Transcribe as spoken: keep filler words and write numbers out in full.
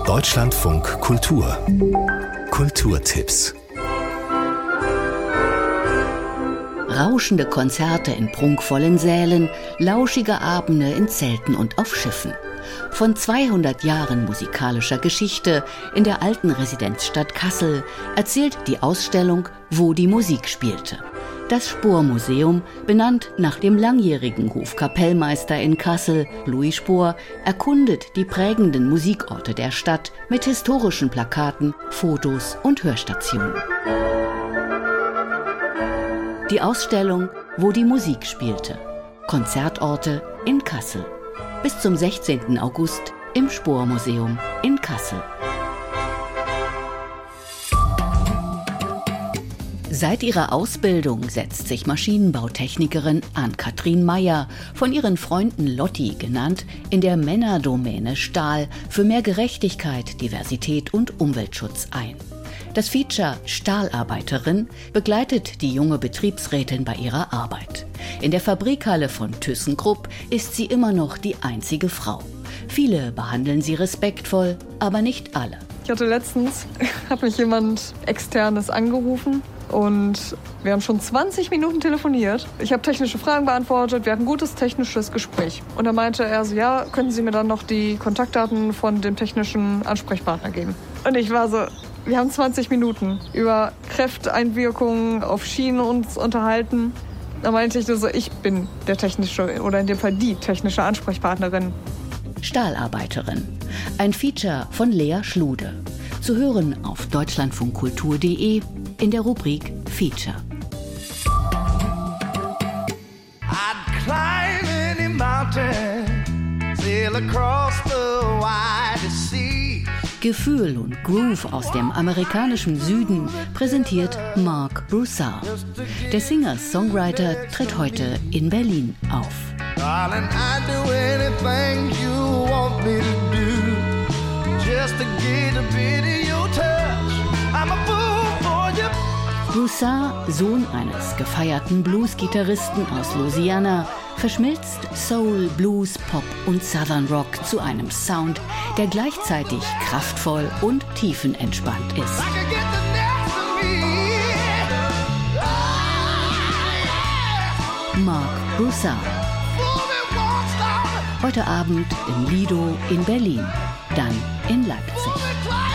Deutschlandfunk Kultur. Kulturtipps. Rauschende Konzerte in prunkvollen Sälen, lauschige Abende in Zelten und auf Schiffen. Von zweihundert Jahren musikalischer Geschichte in der alten Residenzstadt Kassel erzählt die Ausstellung Wo die Musik spielte. Das Spohr-Museum, benannt nach dem langjährigen Hofkapellmeister in Kassel, Louis Spohr, erkundet die prägenden Musikorte der Stadt mit historischen Plakaten, Fotos und Hörstationen. Die Ausstellung Wo die Musik spielte. Konzertorte in Kassel. Bis zum sechzehnten August im Spohr-Museum in Kassel. Seit ihrer Ausbildung setzt sich Maschinenbautechnikerin Ann-Kathrin Meyer, von ihren Freunden Lotti genannt, in der Männerdomäne Stahl für mehr Gerechtigkeit, Diversität und Umweltschutz ein. Das Feature Stahlarbeiterin begleitet die junge Betriebsrätin bei ihrer Arbeit. In der Fabrikhalle von ThyssenKrupp ist sie immer noch die einzige Frau. Viele behandeln sie respektvoll, aber nicht alle. Ich hatte letztens, hat mich jemand Externes angerufen und wir haben schon zwanzig Minuten telefoniert. Ich habe technische Fragen beantwortet, wir hatten ein gutes technisches Gespräch. Und da meinte er so, ja, können Sie mir dann noch die Kontaktdaten von dem technischen Ansprechpartner geben? Und ich war so, wir haben zwanzig Minuten über Kräfteinwirkungen auf Schienen uns unterhalten. Da meinte ich so, ich bin der technische oder in dem Fall die technische Ansprechpartnerin. Stahlarbeiterin. Ein Feature von Lea Schlude. Zu hören auf deutschlandfunkkultur punkt de in der Rubrik Feature. I'd climb any mountain, sail across the widest sea. Gefühl und Groove aus dem amerikanischen Süden präsentiert Marc Broussard. Der Singer-Songwriter tritt heute in Berlin auf. Darling, I'd do anything you want me to do, just to get a bit of your touch. I'm a fool for you. Broussard, Sohn eines gefeierten Blues-Gitarristen aus Louisiana, verschmilzt Soul, Blues, Pop und Southern Rock zu einem Sound, der gleichzeitig kraftvoll und tiefenentspannt ist. Marc Broussard. Heute Abend im Lido in Berlin, dann in Leipzig.